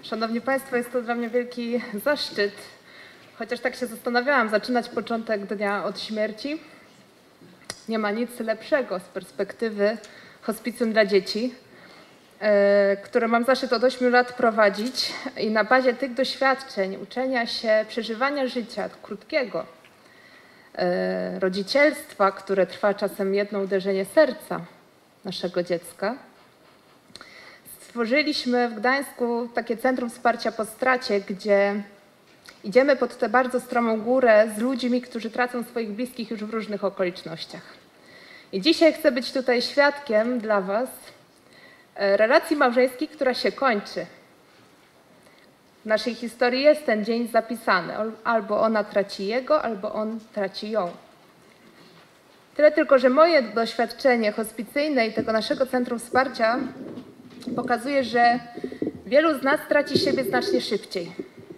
Szanowni Państwo, jest to dla mnie wielki zaszczyt, chociaż tak się zastanawiałam, zaczynać początek dnia od śmierci. Nie ma nic lepszego z perspektywy hospicjum dla dzieci, które mam zaszczyt od 8 lat prowadzić i na bazie tych doświadczeń, uczenia się, przeżywania życia krótkiego, rodzicielstwa, które trwa czasem jedno uderzenie serca naszego dziecka, stworzyliśmy w Gdańsku takie Centrum Wsparcia po stracie, gdzie idziemy pod tę bardzo stromą górę z ludźmi, którzy tracą swoich bliskich już w różnych okolicznościach. I dzisiaj chcę być tutaj świadkiem dla Was relacji małżeńskiej, która się kończy. W naszej historii jest ten dzień zapisany. Albo ona traci jego, albo on traci ją. Tyle tylko, że moje doświadczenie hospicyjne i tego naszego Centrum Wsparcia pokazuje, że wielu z nas traci siebie znacznie szybciej.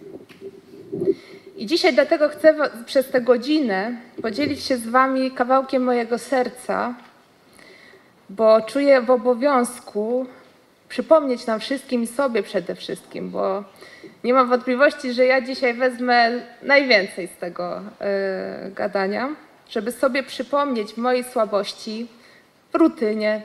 I dzisiaj dlatego chcę przez tę godzinę podzielić się z Wami kawałkiem mojego serca, bo czuję w obowiązku przypomnieć nam wszystkim i sobie przede wszystkim, bo nie mam wątpliwości, że ja dzisiaj wezmę najwięcej z tego gadania, żeby sobie przypomnieć mojej słabości w rutynie,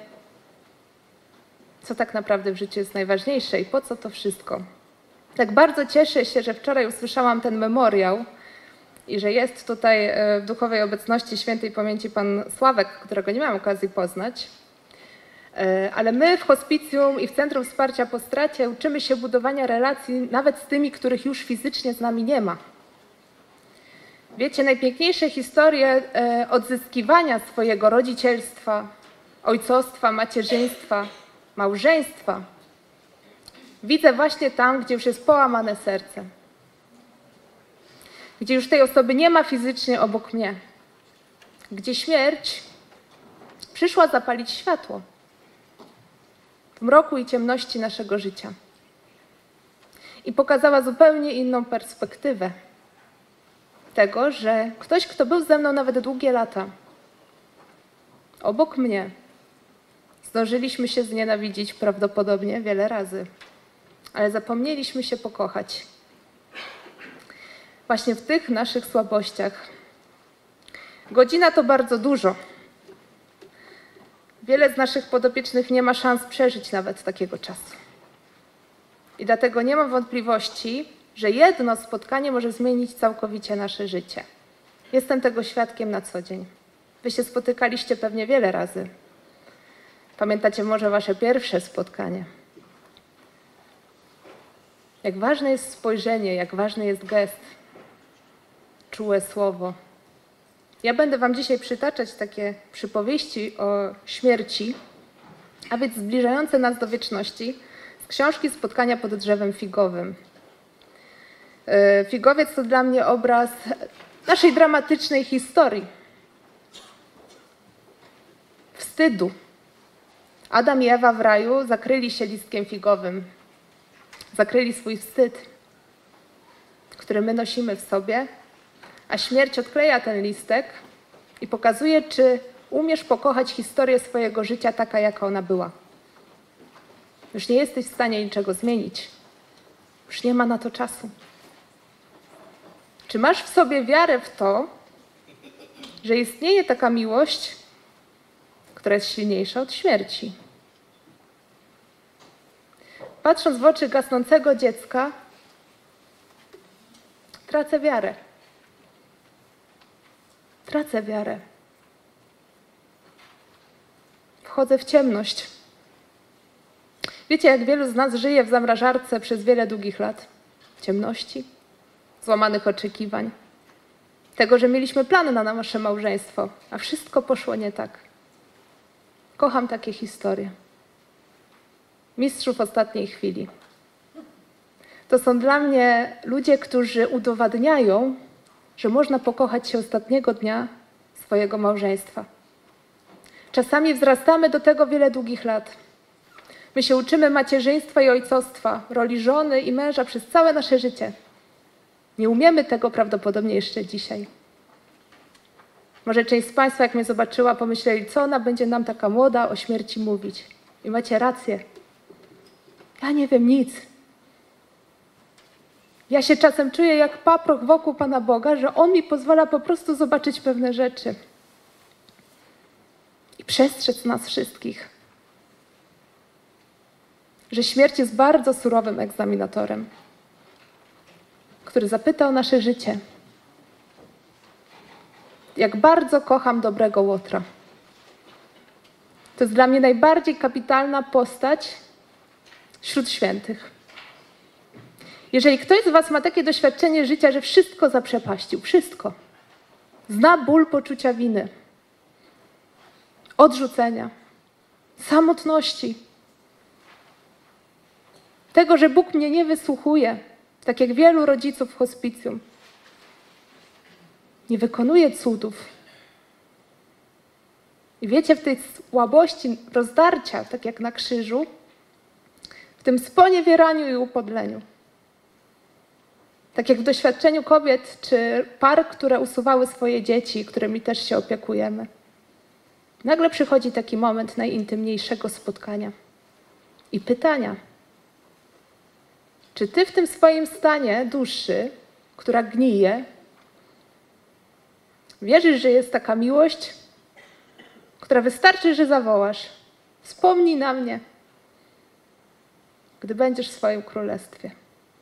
co tak naprawdę w życiu jest najważniejsze i po co to wszystko. Tak bardzo cieszę się, że wczoraj usłyszałam ten memoriał i że jest tutaj w duchowej obecności świętej pamięci pan Sławek, którego nie miałam okazji poznać. Ale my w hospicjum i w Centrum Wsparcia po stracie uczymy się budowania relacji nawet z tymi, których już fizycznie z nami nie ma. Wiecie, najpiękniejsze historie odzyskiwania swojego rodzicielstwa, ojcostwa, macierzyństwa, małżeństwa widzę właśnie tam, gdzie już jest połamane serce. Gdzie już tej osoby nie ma fizycznie obok mnie. Gdzie śmierć przyszła zapalić światło w mroku i ciemności naszego życia. I pokazała zupełnie inną perspektywę tego, że ktoś, kto był ze mną nawet długie lata, obok mnie, zdążyliśmy się znienawidzić prawdopodobnie wiele razy, ale zapomnieliśmy się pokochać. Właśnie w tych naszych słabościach. Godzina to bardzo dużo. Wiele z naszych podopiecznych nie ma szans przeżyć nawet takiego czasu. I dlatego nie mam wątpliwości, że jedno spotkanie może zmienić całkowicie nasze życie. Jestem tego świadkiem na co dzień. Wy się spotykaliście pewnie wiele razy. Pamiętacie może wasze pierwsze spotkanie. Jak ważne jest spojrzenie, jak ważny jest gest, czułe słowo. Ja będę wam dzisiaj przytaczać takie przypowieści o śmierci, a więc zbliżające nas do wieczności, z książki Spotkania pod drzewem figowym. Figowiec to dla mnie obraz naszej dramatycznej historii. Wstydu. Adam i Ewa w raju zakryli się listkiem figowym. Zakryli swój wstyd, który my nosimy w sobie, a śmierć odkleja ten listek i pokazuje, czy umiesz pokochać historię swojego życia taka, jaka ona była. Już nie jesteś w stanie niczego zmienić. Już nie ma na to czasu. Czy masz w sobie wiarę w to, że istnieje taka miłość, która jest silniejsza od śmierci? Patrząc w oczy gasnącego dziecka, tracę wiarę. Tracę wiarę. Wchodzę w ciemność. Wiecie, jak wielu z nas żyje w zamrażarce przez wiele długich lat? W ciemności, złamanych oczekiwań. Tego, że mieliśmy plany na nasze małżeństwo, a wszystko poszło nie tak. Kocham takie historie. Mistrzów ostatniej chwili. To są dla mnie ludzie, którzy udowadniają, że można pokochać się ostatniego dnia swojego małżeństwa. Czasami wzrastamy do tego wiele długich lat. My się uczymy macierzyństwa i ojcostwa, roli żony i męża przez całe nasze życie. Nie umiemy tego prawdopodobnie jeszcze dzisiaj. Może część z Państwa, jak mnie zobaczyła, pomyśleli, co ona będzie nam taka młoda o śmierci mówić. I macie rację. Ja nie wiem nic. Ja się czasem czuję jak paproch wokół Pana Boga, że On mi pozwala po prostu zobaczyć pewne rzeczy i przestrzec nas wszystkich, że śmierć jest bardzo surowym egzaminatorem, który zapyta o nasze życie. Jak bardzo kocham dobrego Łotra. To jest dla mnie najbardziej kapitalna postać wśród świętych. Jeżeli ktoś z was ma takie doświadczenie życia, że wszystko zaprzepaścił, wszystko, zna ból poczucia winy, odrzucenia, samotności, tego, że Bóg mnie nie wysłuchuje, tak jak wielu rodziców w hospicjum, nie wykonuje cudów. I wiecie, w tej słabości rozdarcia, tak jak na krzyżu, w tym sponiewieraniu i upodleniu, tak jak w doświadczeniu kobiet czy par, które usuwały swoje dzieci, którymi też się opiekujemy, nagle przychodzi taki moment najintymniejszego spotkania i pytania. Czy ty w tym swoim stanie duszy, która gnije, wierzysz, że jest taka miłość, która wystarczy, że zawołasz: wspomnij na mnie, gdy będziesz w swoim królestwie.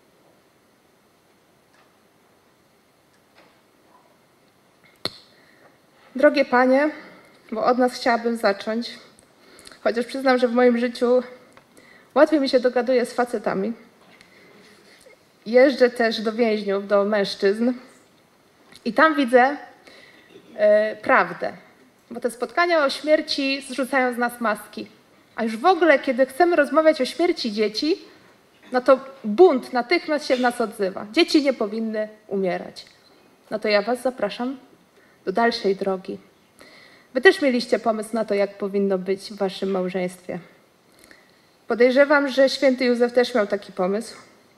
Drogie Panie, bo od nas chciałabym zacząć, chociaż przyznam, że w moim życiu łatwiej mi się dogaduje z facetami. Jeżdżę też do więźniów, do mężczyzn i tam widzę prawdę. Bo te spotkania o śmierci zrzucają z nas maski. A już w ogóle, kiedy chcemy rozmawiać o śmierci dzieci, no to bunt natychmiast się w nas odzywa. Dzieci nie powinny umierać. No to ja was zapraszam do dalszej drogi. Wy też mieliście pomysł na to, jak powinno być w waszym małżeństwie. Podejrzewam, że święty Józef też miał taki pomysł.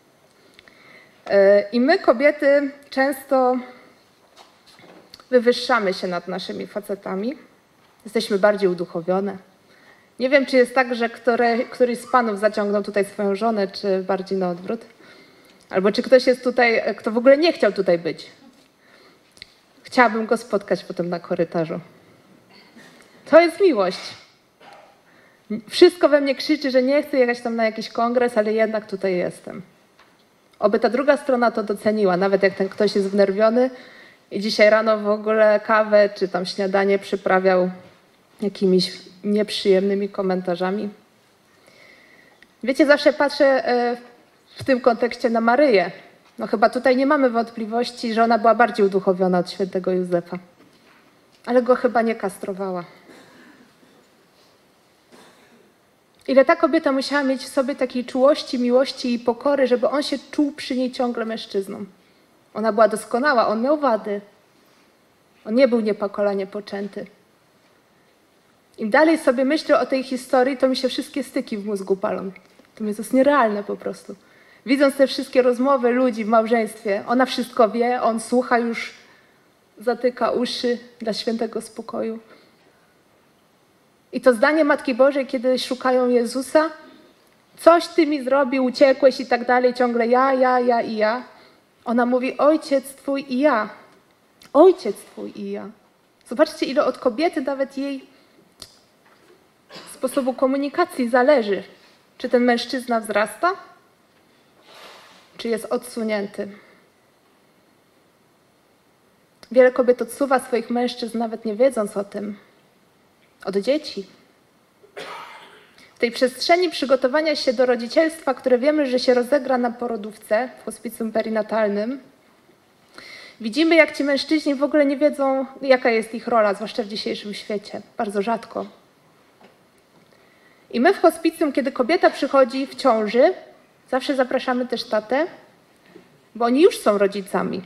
I my, kobiety, często wywyższamy się nad naszymi facetami. Jesteśmy bardziej uduchowione. Nie wiem, czy jest tak, że któryś z panów zaciągnął tutaj swoją żonę, czy bardziej na odwrót. Albo czy ktoś jest tutaj, kto w ogóle nie chciał tutaj być. Chciałabym go spotkać potem na korytarzu. To jest miłość. Wszystko we mnie krzyczy, że nie chcę jechać tam na jakiś kongres, ale jednak tutaj jestem. Oby ta druga strona to doceniła, nawet jak ten ktoś jest wnerwiony i dzisiaj rano w ogóle kawę czy tam śniadanie przyprawiał jakimiś nieprzyjemnymi komentarzami. Wiecie, zawsze patrzę w tym kontekście na Maryję. No chyba tutaj nie mamy wątpliwości, że ona była bardziej uduchowiona od świętego Józefa. Ale go chyba nie kastrowała. Ile ta kobieta musiała mieć w sobie takiej czułości, miłości i pokory, żeby on się czuł przy niej ciągle mężczyzną. Ona była doskonała, on miał wady. On nie był niepokolanie poczęty. Im dalej sobie myślę o tej historii, to mi się wszystkie styki w mózgu palą. To jest nierealne po prostu. Widząc te wszystkie rozmowy ludzi w małżeństwie, ona wszystko wie, on słucha już, zatyka uszy dla świętego spokoju. I to zdanie Matki Bożej, kiedy szukają Jezusa, coś ty mi zrobił, uciekłeś i tak dalej, ciągle ja i ja. Ona mówi: ojciec twój i ja. Ojciec twój i ja. Zobaczcie, ile od kobiety, nawet jej sposobu komunikacji zależy. Czy ten mężczyzna wzrasta, czy jest odsunięty. Wiele kobiet odsuwa swoich mężczyzn, nawet nie wiedząc o tym. Od dzieci. W tej przestrzeni przygotowania się do rodzicielstwa, które wiemy, że się rozegra na porodówce, w hospicjum perinatalnym, widzimy, jak ci mężczyźni w ogóle nie wiedzą, jaka jest ich rola, zwłaszcza w dzisiejszym świecie. Bardzo rzadko. I my w hospicjum, kiedy kobieta przychodzi w ciąży, zawsze zapraszamy też tatę, bo oni już są rodzicami.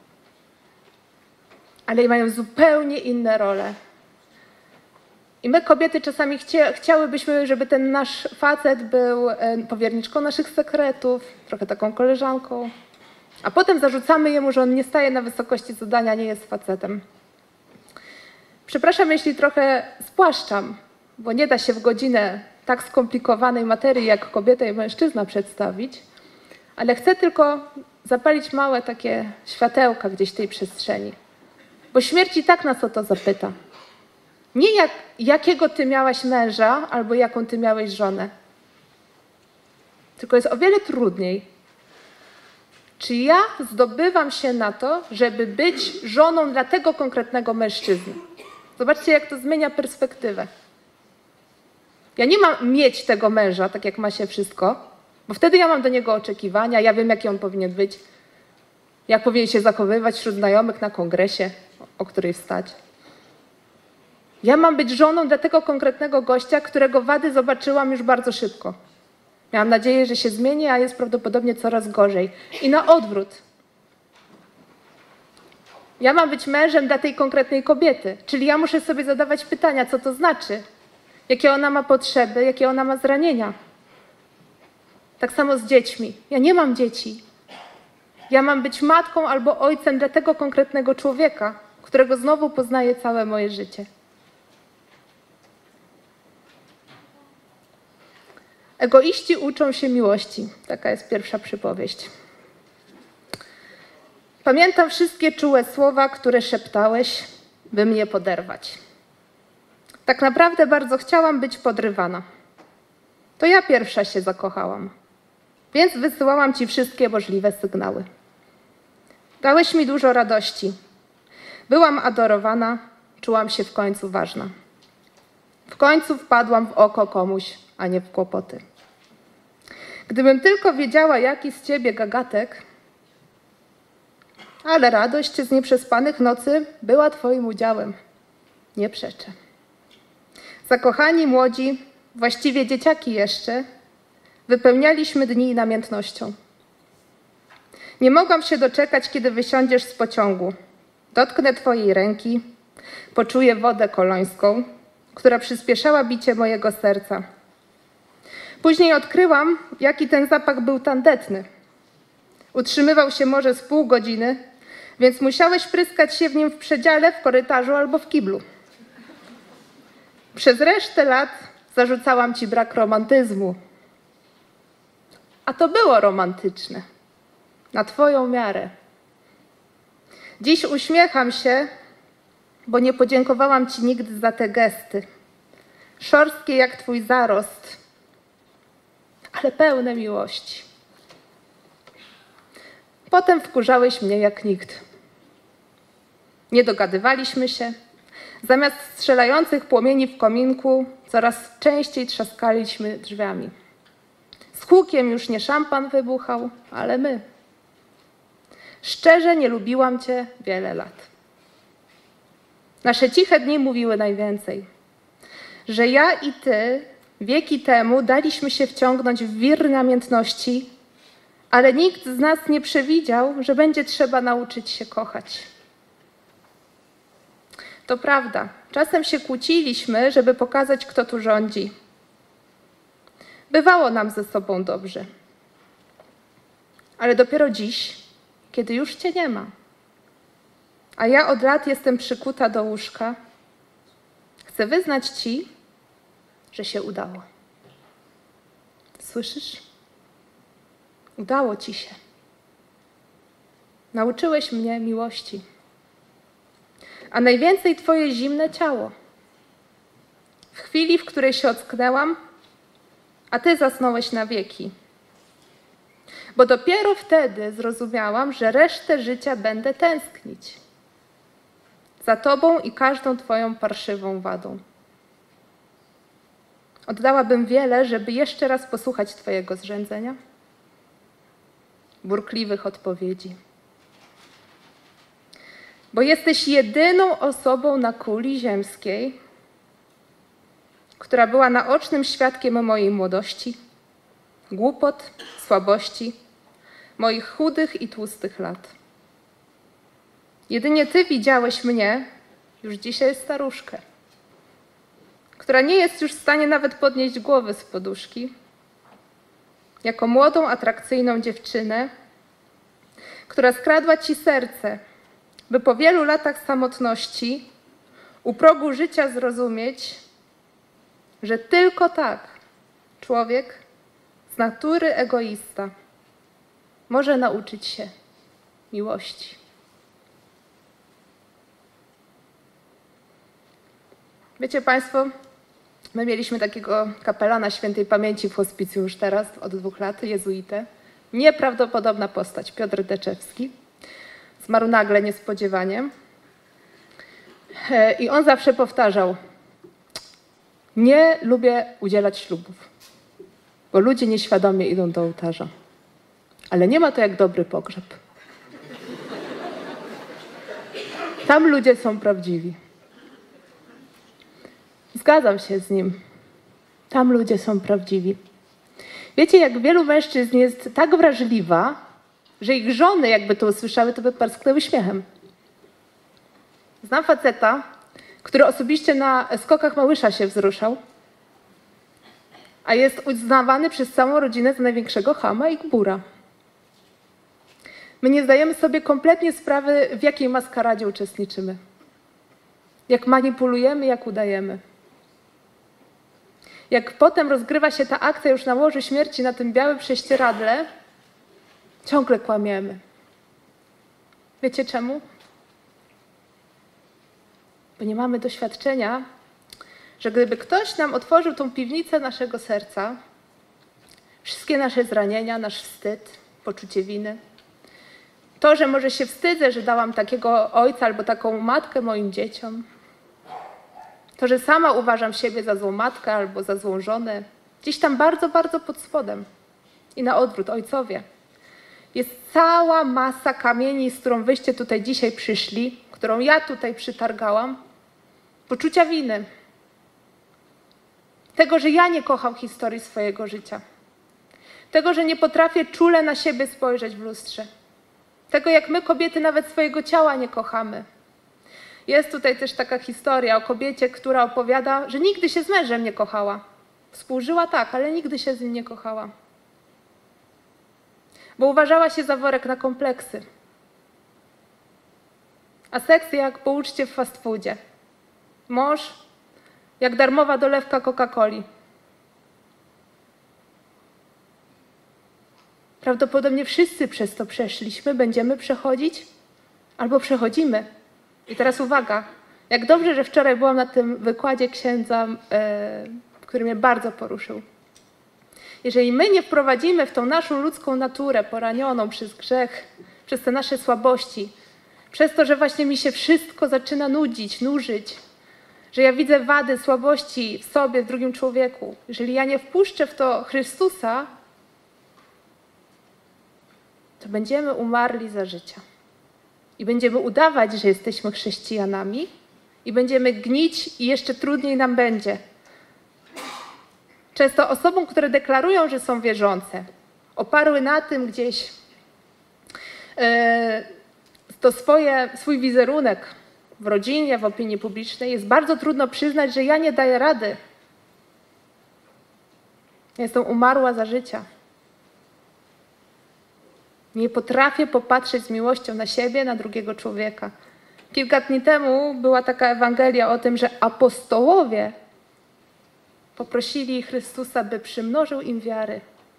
Ale mają zupełnie inne role. I my, kobiety, czasami chciałybyśmy, żeby ten nasz facet był powierniczką naszych sekretów, trochę taką koleżanką, a potem zarzucamy jemu, że on nie staje na wysokości zadania, nie jest facetem. Przepraszam, jeśli trochę spłaszczam, bo nie da się w godzinę tak skomplikowanej materii jak kobieta i mężczyzna przedstawić, ale chcę tylko zapalić małe takie światełka gdzieś w tej przestrzeni. Bo śmierć i tak nas o to zapyta. Nie jakiego ty miałaś męża albo jaką ty miałeś żonę. Tylko jest o wiele trudniej. Czy ja zdobywam się na to, żeby być żoną dla tego konkretnego mężczyzny? Zobaczcie, jak to zmienia perspektywę. Ja nie mam mieć tego męża, tak jak ma się wszystko, bo wtedy ja mam do niego oczekiwania, ja wiem, jaki on powinien być, jak powinien się zachowywać wśród znajomych na kongresie, o której wstać. Ja mam być żoną dla tego konkretnego gościa, którego wady zobaczyłam już bardzo szybko. Miałam nadzieję, że się zmieni, a jest prawdopodobnie coraz gorzej. I na odwrót. Ja mam być mężem dla tej konkretnej kobiety, czyli ja muszę sobie zadawać pytania, co to znaczy, jakie ona ma potrzeby, jakie ona ma zranienia. Tak samo z dziećmi. Ja nie mam dzieci. Ja mam być matką albo ojcem dla tego konkretnego człowieka, którego znowu poznaję całe moje życie. Egoiści uczą się miłości. Taka jest pierwsza przypowieść. Pamiętam wszystkie czułe słowa, które szeptałeś, by mnie poderwać. Tak naprawdę bardzo chciałam być podrywana. To ja pierwsza się zakochałam, więc wysyłałam ci wszystkie możliwe sygnały. Dałeś mi dużo radości. Byłam adorowana, czułam się w końcu ważna. W końcu wpadłam w oko komuś, a nie w kłopoty. Gdybym tylko wiedziała, jaki z ciebie gagatek, ale radość z nieprzespanych nocy była twoim udziałem. Nie przeczę. Zakochani młodzi, właściwie dzieciaki jeszcze, wypełnialiśmy dni namiętnością. Nie mogłam się doczekać, kiedy wysiądziesz z pociągu. Dotknę twojej ręki, poczuję wodę kolońską, która przyspieszała bicie mojego serca. Później odkryłam, jaki ten zapach był tandetny. Utrzymywał się może z pół godziny, więc musiałeś pryskać się w nim w przedziale, w korytarzu albo w kiblu. Przez resztę lat zarzucałam ci brak romantyzmu. A to było romantyczne. Na twoją miarę. Dziś uśmiecham się, bo nie podziękowałam ci nigdy za te gesty. Szorstkie jak twój zarost, ale pełne miłości. Potem wkurzałeś mnie jak nikt. Nie dogadywaliśmy się. Zamiast strzelających płomieni w kominku, coraz częściej trzaskaliśmy drzwiami. Z hukiem już nie szampan wybuchał, ale my. Szczerze nie lubiłam cię wiele lat. Nasze ciche dni mówiły najwięcej. Że ja i ty wieki temu daliśmy się wciągnąć w wir namiętności, ale nikt z nas nie przewidział, że będzie trzeba nauczyć się kochać. To prawda, czasem się kłóciliśmy, żeby pokazać, kto tu rządzi. Bywało nam ze sobą dobrze. Ale dopiero dziś, kiedy już cię nie ma, a ja od lat jestem przykuta do łóżka, chcę wyznać ci, że się udało. Słyszysz? Udało ci się. Nauczyłeś mnie miłości. A najwięcej twoje zimne ciało. W chwili, w której się ocknęłam, a ty zasnąłeś na wieki. Bo dopiero wtedy zrozumiałam, że resztę życia będę tęsknić. Za tobą i każdą twoją parszywą wadą. Oddałabym wiele, żeby jeszcze raz posłuchać twojego zrzędzenia, burkliwych odpowiedzi. Bo jesteś jedyną osobą na kuli ziemskiej, która była naocznym świadkiem mojej młodości, głupot, słabości, moich chudych i tłustych lat. Jedynie ty widziałeś mnie, już dzisiaj staruszkę, która nie jest już w stanie nawet podnieść głowy z poduszki, jako młodą, atrakcyjną dziewczynę, która skradła ci serce, by po wielu latach samotności u progu życia zrozumieć, że tylko tak człowiek z natury egoista może nauczyć się miłości. Wiecie Państwo, my mieliśmy takiego kapelana świętej pamięci w hospicjum już teraz, od 2 lat, jezuitę. Nieprawdopodobna postać, Piotr Deczewski. Zmarł nagle, niespodziewanie. I on zawsze powtarzał: nie lubię udzielać ślubów, bo ludzie nieświadomie idą do ołtarza. Ale nie ma to jak dobry pogrzeb. Tam ludzie są prawdziwi. Zgadzam się z nim. Tam ludzie są prawdziwi. Wiecie, jak wielu mężczyzn jest tak wrażliwa, że ich żony, jakby to usłyszały, to by parsknęły śmiechem. Znam faceta, który osobiście na skokach Małysza się wzruszał, a jest uznawany przez całą rodzinę za największego chama i gbura. My nie zdajemy sobie kompletnie sprawy, w jakiej maskaradzie uczestniczymy. Jak manipulujemy, jak udajemy. Jak potem rozgrywa się ta akcja już na łożu śmierci, na tym białym prześcieradle, ciągle kłamiemy. Wiecie czemu? Bo nie mamy doświadczenia, że gdyby ktoś nam otworzył tą piwnicę naszego serca, wszystkie nasze zranienia, nasz wstyd, poczucie winy, to, że może się wstydzę, że dałam takiego ojca albo taką matkę moim dzieciom, to, że sama uważam siebie za złą matkę albo za złą żonę, gdzieś tam bardzo, bardzo pod spodem. I na odwrót, ojcowie. Jest cała masa kamieni, z którą wyście tutaj dzisiaj przyszli, którą ja tutaj przytargałam, poczucia winy. Tego, że ja nie kocham historii swojego życia. Tego, że nie potrafię czule na siebie spojrzeć w lustrze. Tego, jak my kobiety nawet swojego ciała nie kochamy. Jest tutaj też taka historia o kobiecie, która opowiada, że nigdy się z mężem nie kochała. Współżyła tak, ale nigdy się z nim nie kochała. Bo uważała się za worek na kompleksy. A seks jak po uczcie w fast foodzie. Mąż jak darmowa dolewka Coca-Coli. Prawdopodobnie wszyscy przez to przeszliśmy, będziemy przechodzić albo przechodzimy. I teraz uwaga, jak dobrze, że wczoraj byłam na tym wykładzie księdza, który mnie bardzo poruszył. Jeżeli my nie wprowadzimy w tą naszą ludzką naturę poranioną przez grzech, przez te nasze słabości, przez to, że właśnie mi się wszystko zaczyna nudzić, nużyć, że ja widzę wady, słabości w sobie, w drugim człowieku, jeżeli ja nie wpuszczę w to Chrystusa, to będziemy umarli za życia. I będziemy udawać, że jesteśmy chrześcijanami i będziemy gnić i jeszcze trudniej nam będzie. Często osobom, które deklarują, że są wierzące, oparły na tym gdzieś to swój wizerunek w rodzinie, w opinii publicznej, jest bardzo trudno przyznać, że ja nie daję rady. Jestem umarła za życia. Nie potrafię popatrzeć z miłością na siebie, na drugiego człowieka. Kilka dni temu była taka Ewangelia o tym, że apostołowie poprosili Chrystusa, by przymnożył im wiary.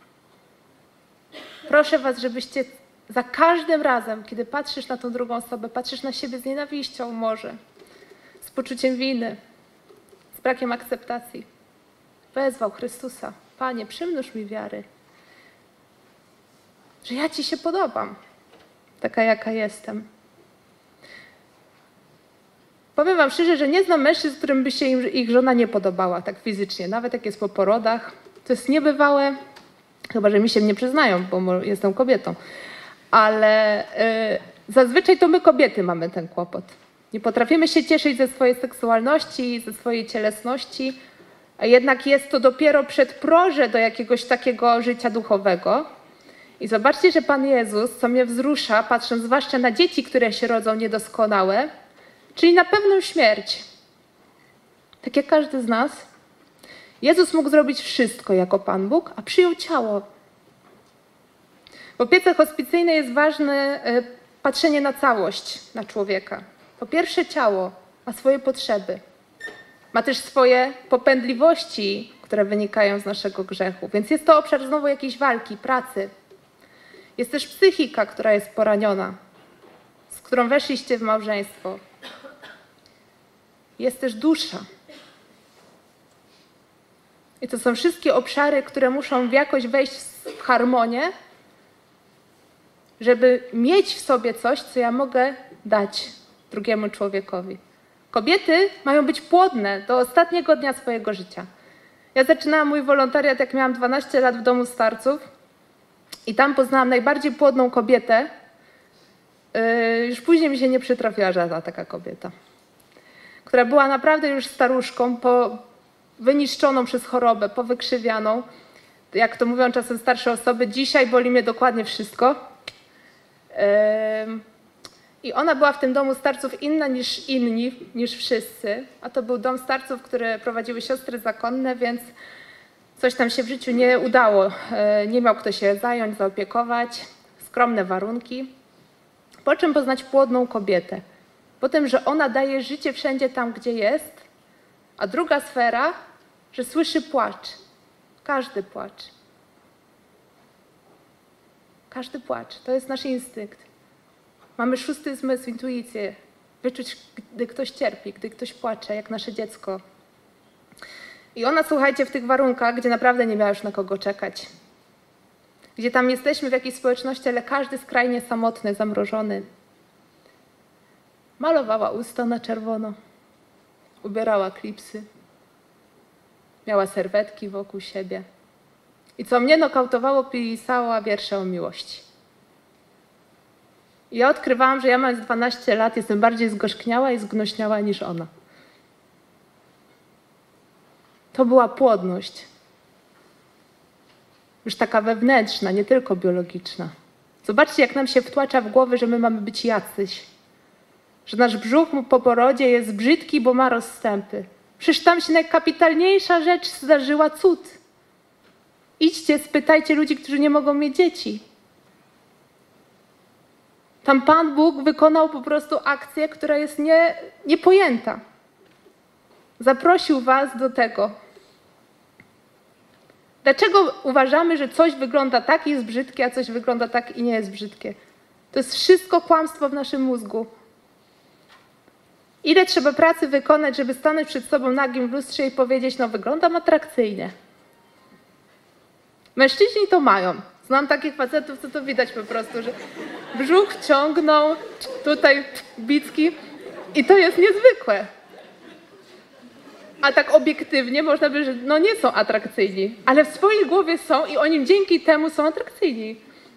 Proszę was, żebyście za każdym razem, kiedy patrzysz na tą drugą osobę, patrzysz na siebie z nienawiścią może, z poczuciem winy, z brakiem akceptacji, wezwał Chrystusa: Panie, przymnóż mi wiary, że ja ci się podobam, taka jaka jestem. Powiem wam szczerze, że nie znam mężczyzn, którym by się ich żona nie podobała, tak fizycznie, nawet jak jest po porodach. To jest niebywałe, chyba że mi się nie przyznają, bo jestem kobietą. Ale zazwyczaj to my kobiety mamy ten kłopot. Nie potrafimy się cieszyć ze swojej seksualności, ze swojej cielesności, a jednak jest to dopiero przedproże do jakiegoś takiego życia duchowego. I zobaczcie, że Pan Jezus, co mnie wzrusza, patrząc zwłaszcza na dzieci, które się rodzą niedoskonałe, czyli na pewną śmierć. Tak jak każdy z nas, Jezus mógł zrobić wszystko jako Pan Bóg, a przyjął ciało. W opiece hospicyjnej jest ważne patrzenie na całość, na człowieka. Po pierwsze, ciało ma swoje potrzeby. Ma też swoje popędliwości, które wynikają z naszego grzechu. Więc jest to obszar znowu jakiejś walki, pracy. Jest też psychika, która jest poraniona, z którą weszliście w małżeństwo. Jest też dusza. I to są wszystkie obszary, które muszą jakoś wejść w harmonię, żeby mieć w sobie coś, co ja mogę dać drugiemu człowiekowi. Kobiety mają być płodne do ostatniego dnia swojego życia. Ja zaczynałam mój wolontariat, jak miałam 12 lat w domu starców i tam poznałam najbardziej płodną kobietę. Już później mi się nie przytrafiła żadna taka kobieta, która była naprawdę już staruszką, wyniszczoną przez chorobę, powykrzywianą. Jak to mówią czasem starsze osoby, dzisiaj boli mnie dokładnie wszystko. I ona była w tym domu starców inna niż inni, niż wszyscy. A to był dom starców, które prowadziły siostry zakonne, więc coś tam się w życiu nie udało. Nie miał kto się zająć, zaopiekować. Skromne warunki. Po czym poznać płodną kobietę? Po tym, że ona daje życie wszędzie tam, gdzie jest. A druga sfera, że słyszy płacz. Każdy płacz. Każdy płacz. To jest nasz instynkt. Mamy 6. zmysł, intuicję. Wyczuć, gdy ktoś cierpi, gdy ktoś płacze, jak nasze dziecko. I ona, słuchajcie, w tych warunkach, gdzie naprawdę nie miała już na kogo czekać. Gdzie tam jesteśmy w jakiejś społeczności, ale każdy skrajnie samotny, zamrożony. Malowała usta na czerwono. Ubierała klipsy. Miała serwetki wokół siebie. I co mnie nokautowało, pisała wiersze o miłości. I ja odkrywałam, że ja mając 12 lat jestem bardziej zgorzkniała i zgnuśniała niż ona. To była płodność. Już taka wewnętrzna, nie tylko biologiczna. Zobaczcie, jak nam się wtłacza w głowę, że my mamy być jacyś. Że nasz brzuch po porodzie jest brzydki, bo ma rozstępy. Przecież tam się najkapitalniejsza rzecz zdarzyła, cud. Idźcie, spytajcie ludzi, którzy nie mogą mieć dzieci. Tam Pan Bóg wykonał po prostu akcję, która jest niepojęta. Zaprosił was do tego. Dlaczego uważamy, że coś wygląda tak i jest brzydkie, a coś wygląda tak i nie jest brzydkie? To jest wszystko kłamstwo w naszym mózgu. Ile trzeba pracy wykonać, żeby stanąć przed sobą nagim w lustrze i powiedzieć, no wyglądam atrakcyjnie. Mężczyźni to mają. Znam takich facetów, co to widać po prostu, że brzuch ciągną, tutaj bicki i to jest niezwykłe. A tak obiektywnie można by, że no nie są atrakcyjni, ale w swojej głowie są i oni dzięki temu są atrakcyjni.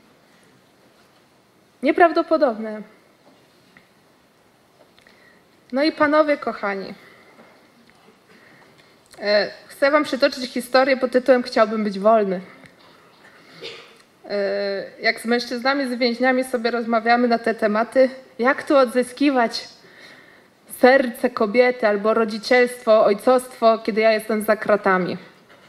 Nieprawdopodobne. No i panowie kochani, chcę wam przytoczyć historię pod tytułem Chciałbym być wolny. Jak z mężczyznami, z więźniami sobie rozmawiamy na te tematy, jak tu odzyskiwać serce kobiety albo rodzicielstwo, ojcostwo, kiedy ja jestem za kratami.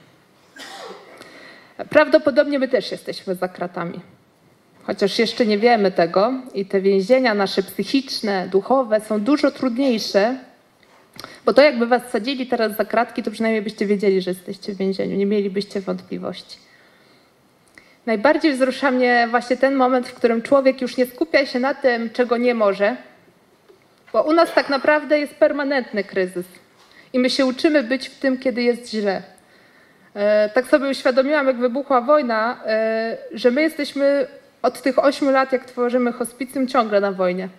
Prawdopodobnie my też jesteśmy za kratami. Chociaż jeszcze nie wiemy tego i te więzienia nasze psychiczne, duchowe są dużo trudniejsze, bo to jakby was sadzili teraz za kratki, to przynajmniej byście wiedzieli, że jesteście w więzieniu, nie mielibyście wątpliwości. Najbardziej wzrusza mnie właśnie ten moment, w którym człowiek już nie skupia się na tym, czego nie może, bo u nas tak naprawdę jest permanentny kryzys i my się uczymy być w tym, kiedy jest źle. Tak sobie uświadomiłam, jak wybuchła wojna, że my jesteśmy od tych 8 lat, jak tworzymy hospicjum, ciągle na wojnie.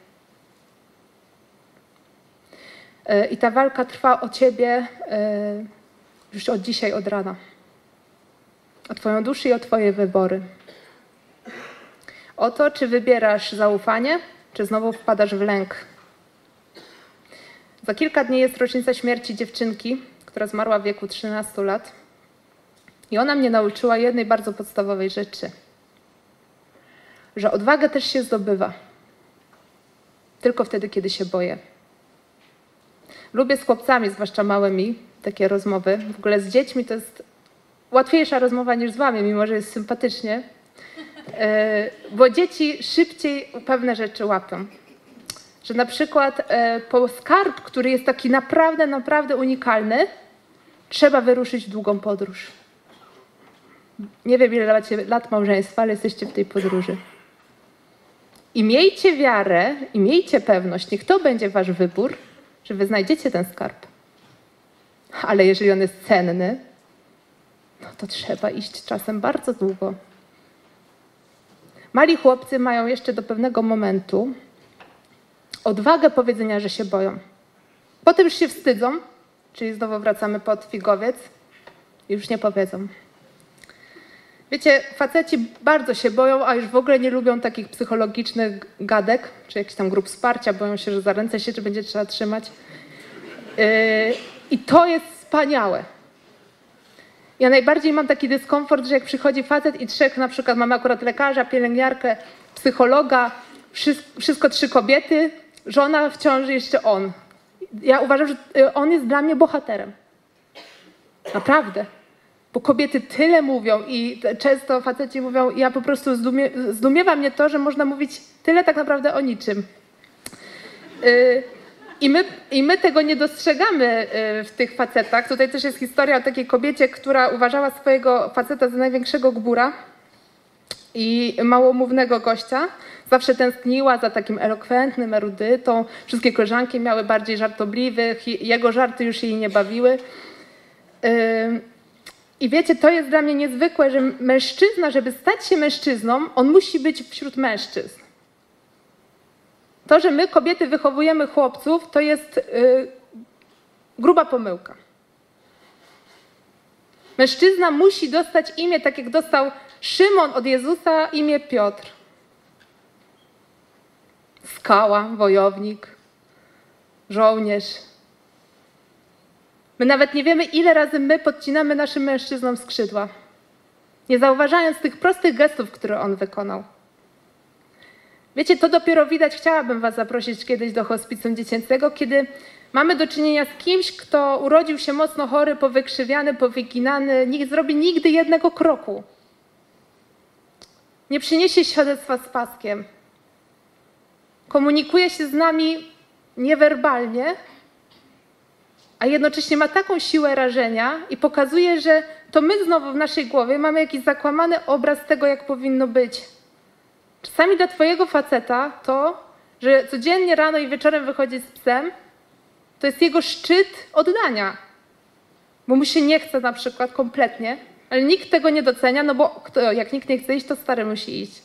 I ta walka trwa o ciebie już od dzisiaj, od rana. O twoją duszę i o twoje wybory. O to, czy wybierasz zaufanie, czy znowu wpadasz w lęk. Za kilka dni jest rocznica śmierci dziewczynki, która zmarła w wieku 13 lat. I ona mnie nauczyła jednej bardzo podstawowej rzeczy. Że odwagę też się zdobywa. Tylko wtedy, kiedy się boję. Lubię z chłopcami, zwłaszcza małymi, takie rozmowy. W ogóle z dziećmi to jest łatwiejsza rozmowa niż z wami, mimo że jest sympatycznie. Bo dzieci szybciej pewne rzeczy łapią. Że na przykład po skarb, który jest taki naprawdę, naprawdę unikalny, trzeba wyruszyć w długą podróż. Nie wiem, ile macie lat małżeństwa, ale jesteście w tej podróży. I miejcie wiarę, i miejcie pewność, niech to będzie wasz wybór, że wy znajdziecie ten skarb. Ale jeżeli on jest cenny, no to trzeba iść czasem bardzo długo. Mali chłopcy mają jeszcze do pewnego momentu odwagę powiedzenia, że się boją. Potem już się wstydzą, czyli znowu wracamy pod figowiec i już nie powiedzą. Wiecie, faceci bardzo się boją, a już w ogóle nie lubią takich psychologicznych gadek, czy jakichś tam grup wsparcia, boją się, że za ręce się, czy będzie trzeba trzymać. I to jest wspaniałe. Ja najbardziej mam taki dyskomfort, że jak przychodzi facet i trzech, na przykład mamy akurat lekarza, pielęgniarkę, psychologa, wszystko 3 kobiety, żona w ciąży, jeszcze on. Ja uważam, że on jest dla mnie bohaterem. Naprawdę. Bo kobiety tyle mówią i często faceci mówią, ja po prostu zdumiewa mnie to, że można mówić tyle tak naprawdę o niczym. I my tego nie dostrzegamy w tych facetach. Tutaj też jest historia o takiej kobiecie, która uważała swojego faceta za największego gbura i małomównego gościa. Zawsze tęskniła za takim elokwentnym erudytą. Wszystkie koleżanki miały bardziej żartobliwych, jego żarty już jej nie bawiły. I wiecie, to jest dla mnie niezwykłe, że mężczyzna, żeby stać się mężczyzną, on musi być wśród mężczyzn. To, że my kobiety wychowujemy chłopców, to jest gruba pomyłka. Mężczyzna musi dostać imię, tak jak dostał Szymon od Jezusa, imię Piotr. Skała, wojownik, żołnierz. My nawet nie wiemy, ile razy my podcinamy naszym mężczyznom skrzydła, nie zauważając tych prostych gestów, które on wykonał. Wiecie, to dopiero widać, chciałabym was zaprosić kiedyś do hospicjum dziecięcego, kiedy mamy do czynienia z kimś, kto urodził się mocno chory, powykrzywiany, powyginany, nie zrobi nigdy jednego kroku. Nie przyniesie świadectwa z paskiem. Komunikuje się z nami niewerbalnie, a jednocześnie ma taką siłę rażenia i pokazuje, że to my znowu w naszej głowie mamy jakiś zakłamany obraz tego, jak powinno być. Czasami dla twojego faceta to, że codziennie rano i wieczorem wychodzi z psem, to jest jego szczyt oddania. Bo mu się nie chce na przykład kompletnie, ale nikt tego nie docenia, no bo jak nikt nie chce iść, to stary musi iść.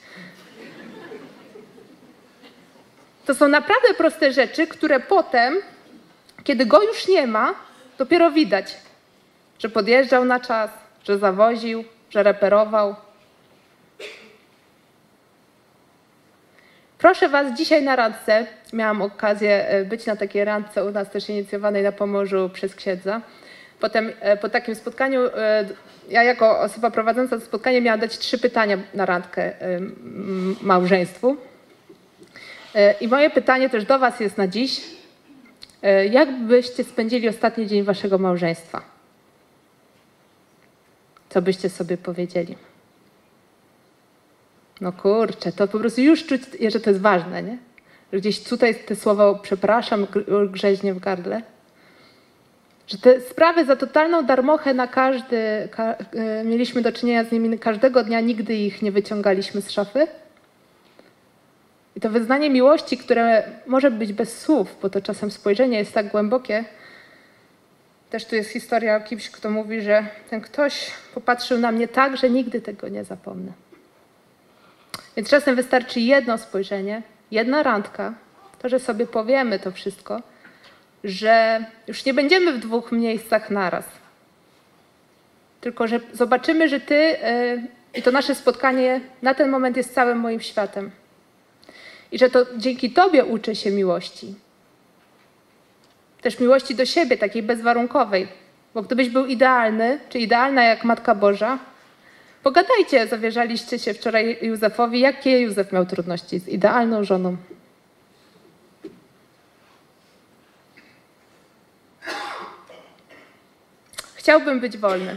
To są naprawdę proste rzeczy, które potem, kiedy go już nie ma, dopiero widać, że podjeżdżał na czas, że zawoził, że reperował. Proszę was, dzisiaj na randce, miałam okazję być na takiej randce u nas też inicjowanej na Pomorzu przez księdza. Potem po takim spotkaniu, ja jako osoba prowadząca to spotkanie miałam dać 3 pytania na randkę małżeństwu. I moje pytanie też do was jest na dziś. Jak byście spędzili ostatni dzień waszego małżeństwa? Co byście sobie powiedzieli? No kurczę, to po prostu już czuć, że to jest ważne, nie? Że gdzieś tutaj te słowa przepraszam grzeźnie w gardle. Że te sprawy za totalną darmochę mieliśmy do czynienia z nimi każdego dnia, nigdy ich nie wyciągaliśmy z szafy. I to wyznanie miłości, które może być bez słów, bo to czasem spojrzenie jest tak głębokie. Też tu jest historia o kimś, kto mówi, że ten ktoś popatrzył na mnie tak, że nigdy tego nie zapomnę. Więc czasem wystarczy jedno spojrzenie, jedna randka, to, że sobie powiemy to wszystko, że już nie będziemy w 2 miejscach naraz. Tylko, że zobaczymy, że ty i to nasze spotkanie na ten moment jest całym moim światem. I że to dzięki tobie uczę się miłości. Też miłości do siebie, takiej bezwarunkowej. Bo gdybyś był idealny, czy idealna jak Matka Boża, pogadajcie, zawierzaliście się wczoraj Józefowi, jakie Józef miał trudności z idealną żoną. Chciałbym być wolny.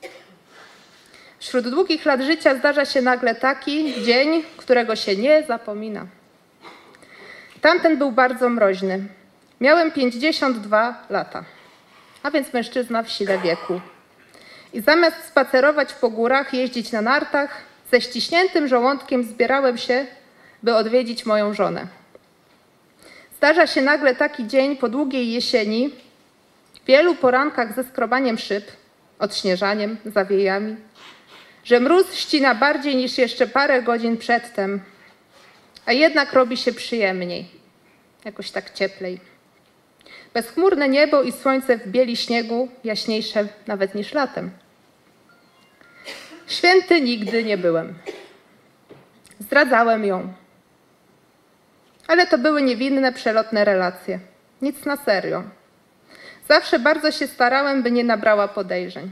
Wśród długich lat życia zdarza się nagle taki dzień, którego się nie zapomina. Tamten był bardzo mroźny. Miałem 52 lata, a więc mężczyzna w sile wieku. I zamiast spacerować po górach, jeździć na nartach, ze ściśniętym żołądkiem zbierałem się by odwiedzić moją żonę. Zdarza się nagle taki dzień po długiej jesieni, wielu porankach ze skrobaniem szyb, odśnieżaniem, zawiejami, że mróz ścina bardziej niż jeszcze parę godzin przedtem, a jednak robi się przyjemniej, jakoś tak cieplej. Bezchmurne niebo i słońce w bieli śniegu, jaśniejsze nawet niż latem. Święty nigdy nie byłem. Zdradzałem ją. Ale to były niewinne, przelotne relacje. Nic na serio. Zawsze bardzo się starałem, by nie nabrała podejrzeń.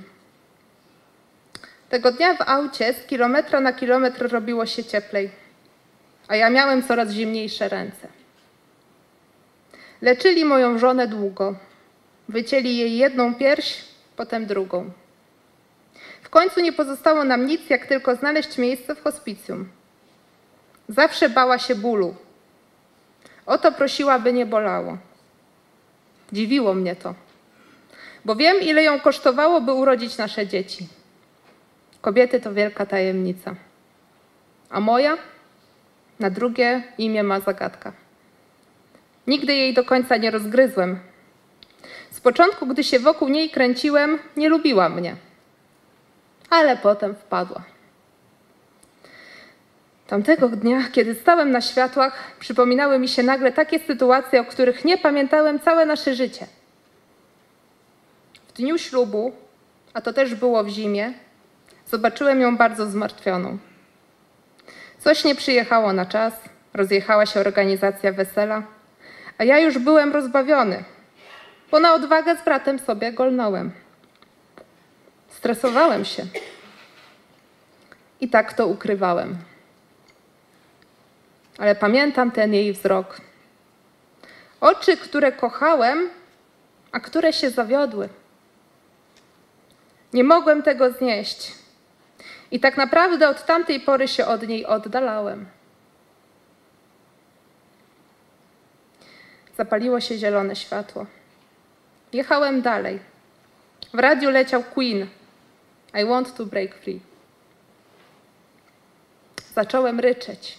Tego dnia w aucie z kilometra na kilometr robiło się cieplej, a ja miałem coraz zimniejsze ręce. Leczyli moją żonę długo. Wycięli jej jedną pierś, potem drugą. W końcu nie pozostało nam nic, jak tylko znaleźć miejsce w hospicjum. Zawsze bała się bólu. O to prosiła, by nie bolało. Dziwiło mnie to, bo wiem, ile ją kosztowało, by urodzić nasze dzieci. Kobiety to wielka tajemnica. A moja? Na drugie imię ma zagadka. Nigdy jej do końca nie rozgryzłem. Z początku, gdy się wokół niej kręciłem, nie lubiła mnie. Ale potem wpadła. Tamtego dnia, kiedy stałem na światłach, przypominały mi się nagle takie sytuacje, o których nie pamiętałem całe nasze życie. W dniu ślubu, a to też było w zimie, zobaczyłem ją bardzo zmartwioną. Coś nie przyjechało na czas, rozjechała się organizacja wesela, a ja już byłem rozbawiony, bo na odwagę z bratem sobie golnąłem. Stresowałem się i tak to ukrywałem. Ale pamiętam ten jej wzrok. Oczy, które kochałem, a które się zawiodły. Nie mogłem tego znieść. I tak naprawdę od tamtej pory się od niej oddalałem. Zapaliło się zielone światło. Jechałem dalej. W radiu leciał Queen. I want to break free. Zacząłem ryczeć.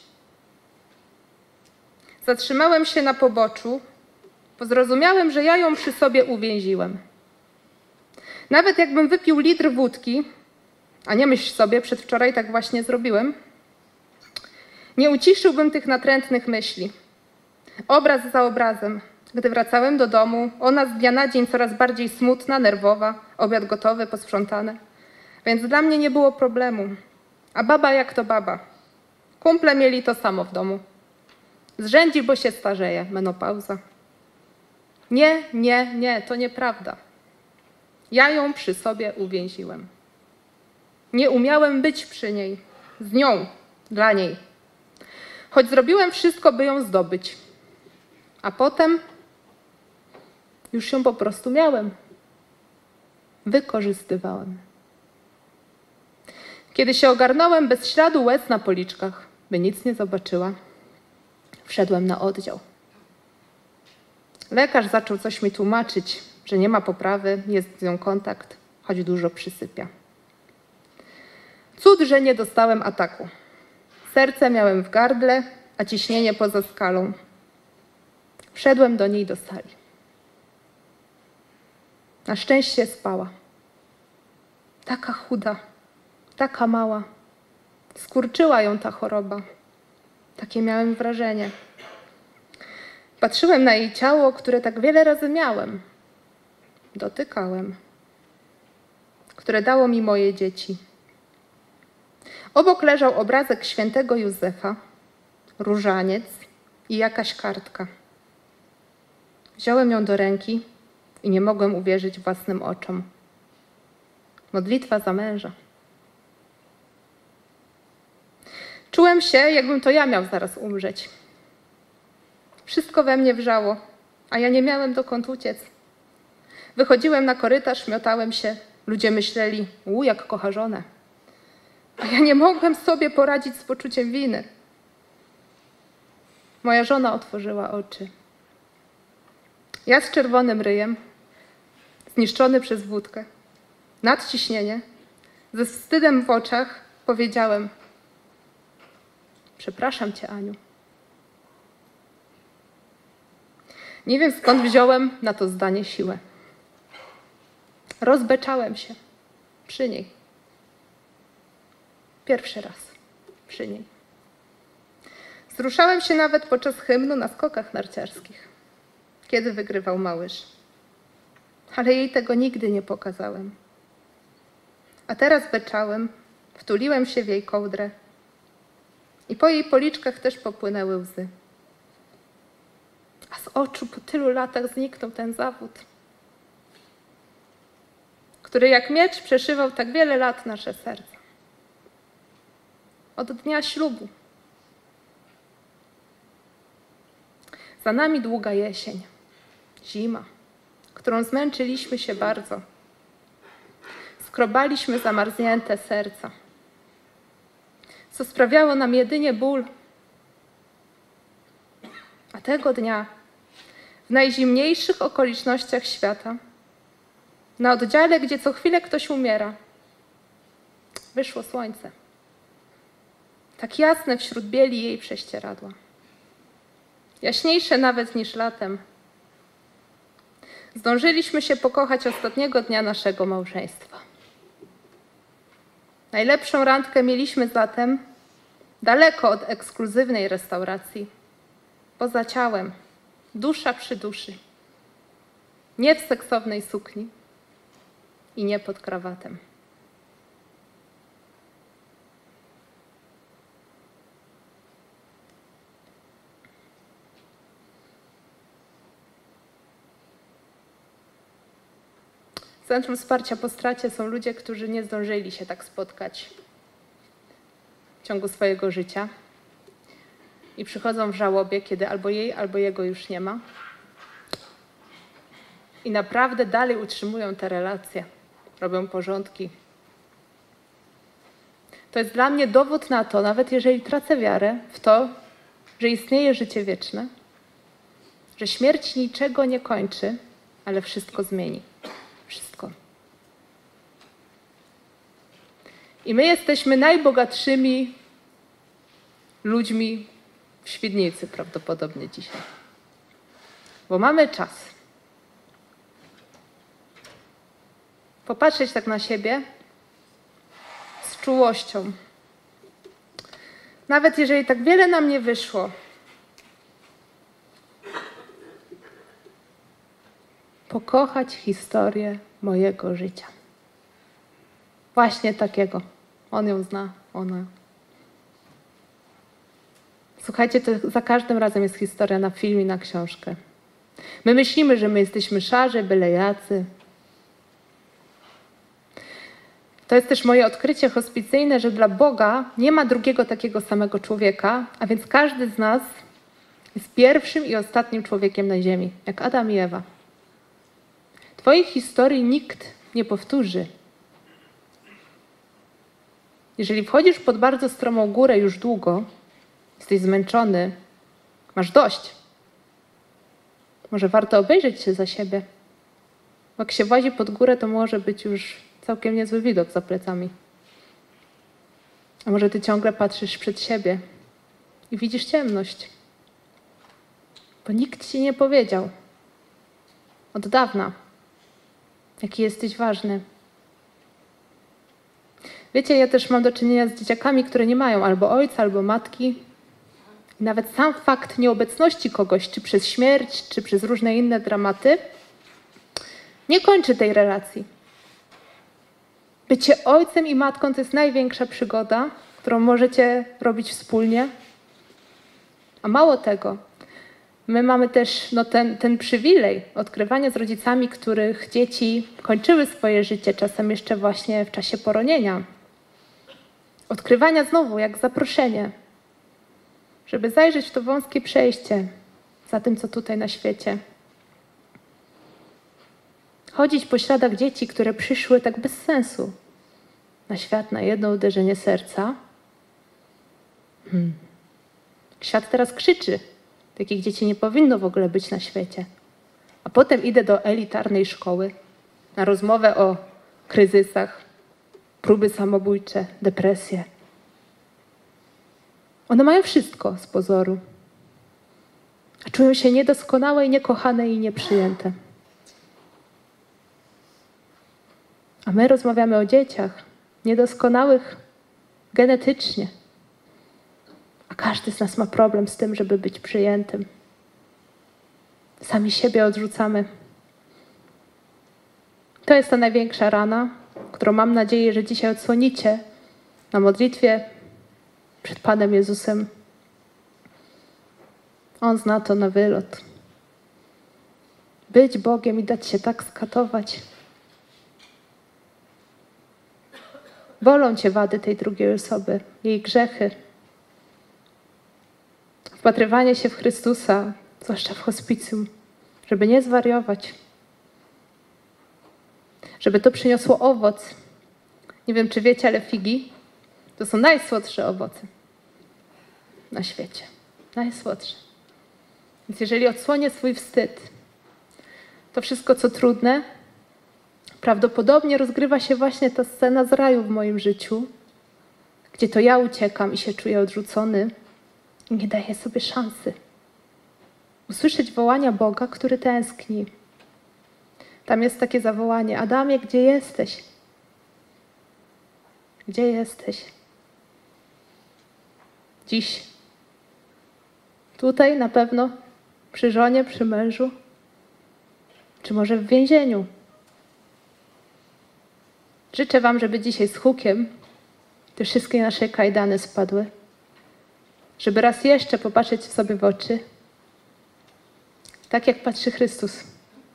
Zatrzymałem się na poboczu, bo zrozumiałem, że ja ją przy sobie uwięziłem. Nawet jakbym wypił litr wódki, a nie myśl sobie, przedwczoraj tak właśnie zrobiłem, nie uciszyłbym tych natrętnych myśli. Obraz za obrazem. Gdy wracałem do domu, ona z dnia na dzień coraz bardziej smutna, nerwowa, obiad gotowy, posprzątany. Więc dla mnie nie było problemu. A baba jak to baba. Kumple mieli to samo w domu. Zrzędzi, bo się starzeje, menopauza. Nie, to nieprawda. Ja ją przy sobie uwięziłem. Nie umiałem być przy niej, z nią, dla niej. Choć zrobiłem wszystko, by ją zdobyć. A potem już ją po prostu miałem. Wykorzystywałem. Kiedy się ogarnąłem bez śladu łez na policzkach, by nic nie zobaczyła, wszedłem na oddział. Lekarz zaczął coś mi tłumaczyć, że nie ma poprawy, jest z nią kontakt, choć dużo przysypia. Cud, że nie dostałem ataku. Serce miałem w gardle, a ciśnienie poza skalą. Wszedłem do niej do sali. Na szczęście spała. Taka chuda, taka mała. Skurczyła ją ta choroba. Takie miałem wrażenie. Patrzyłem na jej ciało, które tak wiele razy miałem. Dotykałem. Które dało mi moje dzieci. Obok leżał obrazek świętego Józefa, różaniec i jakaś kartka. Wziąłem ją do ręki i nie mogłem uwierzyć własnym oczom. Modlitwa za męża. Czułem się, jakbym to ja miał zaraz umrzeć. Wszystko we mnie wrzało, a ja nie miałem dokąd uciec. Wychodziłem na korytarz, miotałem się. Ludzie myśleli, jak kocha żonę. A ja nie mogłem sobie poradzić z poczuciem winy. Moja żona otworzyła oczy. Ja z czerwonym ryjem, zniszczony przez wódkę, nadciśnienie, ze wstydem w oczach powiedziałem: przepraszam cię, Aniu. Nie wiem, skąd wziąłem na to zdanie siłę. Rozbeczałem się przy niej. Pierwszy raz przy niej. Wzruszałem się nawet podczas hymnu na skokach narciarskich, kiedy wygrywał Małysz. Ale jej tego nigdy nie pokazałem. A teraz beczałem, wtuliłem się w jej kołdrę i po jej policzkach też popłynęły łzy. A z oczu po tylu latach zniknął ten zawód, który jak miecz przeszywał tak wiele lat nasze serca. Od dnia ślubu. Za nami długa jesień, zima, którą zmęczyliśmy się bardzo. Skrobaliśmy zamarznięte serca, co sprawiało nam jedynie ból. A tego dnia, w najzimniejszych okolicznościach świata, na oddziale, gdzie co chwilę ktoś umiera, wyszło słońce. Tak jasne wśród bieli jej prześcieradła. Jaśniejsze nawet niż latem. Zdążyliśmy się pokochać ostatniego dnia naszego małżeństwa. Najlepszą randkę mieliśmy zatem daleko od ekskluzywnej restauracji, poza ciałem, dusza przy duszy. Nie w seksownej sukni i nie pod krawatem. W Centrum Wsparcia po Stracie są ludzie, którzy nie zdążyli się tak spotkać w ciągu swojego życia i przychodzą w żałobie, kiedy albo jej, albo jego już nie ma. I naprawdę dalej utrzymują te relacje, robią porządki. To jest dla mnie dowód na to, nawet jeżeli tracę wiarę w to, że istnieje życie wieczne, że śmierć niczego nie kończy, ale wszystko zmieni. Wszystko. I my jesteśmy najbogatszymi ludźmi w Świdnicy prawdopodobnie dzisiaj. Bo mamy czas. Popatrzeć tak na siebie z czułością. Nawet jeżeli tak wiele nam nie wyszło, pokochać historię mojego życia. Właśnie takiego. On ją zna, ona. Słuchajcie, to za każdym razem jest historia na film i na książkę. My myślimy, że my jesteśmy szarzy, byle jacy. To jest też moje odkrycie hospicyjne, że dla Boga nie ma drugiego takiego samego człowieka, a więc każdy z nas jest pierwszym i ostatnim człowiekiem na ziemi, jak Adam i Ewa. Twojej historii nikt nie powtórzy. Jeżeli wchodzisz pod bardzo stromą górę już długo, jesteś zmęczony, masz dość, może warto obejrzeć się za siebie. Jak się włazi pod górę, to może być już całkiem niezły widok za plecami. A może ty ciągle patrzysz przed siebie i widzisz ciemność, bo nikt ci nie powiedział od dawna, jaki jesteś ważny. Wiecie, ja też mam do czynienia z dzieciakami, które nie mają albo ojca, albo matki. I nawet sam fakt nieobecności kogoś, czy przez śmierć, czy przez różne inne dramaty, nie kończy tej relacji. Bycie ojcem i matką to jest największa przygoda, którą możecie robić wspólnie. A mało tego, my mamy też ten przywilej odkrywania z rodzicami, których dzieci kończyły swoje życie, czasem jeszcze właśnie w czasie poronienia. Odkrywania znowu jak zaproszenie, żeby zajrzeć w to wąskie przejście za tym, co tutaj na świecie. Chodzić po śladach dzieci, które przyszły tak bez sensu na świat na jedno uderzenie serca. Świat teraz krzyczy. Takich dzieci nie powinno w ogóle być na świecie. A potem idę do elitarnej szkoły na rozmowę o kryzysach, próby samobójcze, depresje. One mają wszystko z pozoru. A czują się niedoskonałe i niekochane i nieprzyjęte. A my rozmawiamy o dzieciach niedoskonałych genetycznie. A każdy z nas ma problem z tym, żeby być przyjętym. Sami siebie odrzucamy. To jest ta największa rana, którą mam nadzieję, że dzisiaj odsłonicie na modlitwie przed Panem Jezusem. On zna to na wylot. Być Bogiem i dać się tak skatować. Bolą cię wady tej drugiej osoby, jej grzechy. Wpatrywanie się w Chrystusa, zwłaszcza w hospicjum, żeby nie zwariować. Żeby to przyniosło owoc. Nie wiem, czy wiecie, ale figi to są najsłodsze owoce na świecie. Najsłodsze. Więc jeżeli odsłonię swój wstyd, to wszystko, co trudne, prawdopodobnie rozgrywa się właśnie ta scena z raju w moim życiu, gdzie to ja uciekam i się czuję odrzucony i nie daję sobie szansy usłyszeć wołania Boga, który tęskni. Tam jest takie zawołanie: Adamie, gdzie jesteś? Gdzie jesteś? Dziś. Tutaj na pewno, przy żonie, przy mężu, czy może w więzieniu. Życzę wam, żeby dzisiaj z hukiem te wszystkie nasze kajdany spadły. Żeby raz jeszcze popatrzeć w sobie w oczy, tak jak patrzy Chrystus.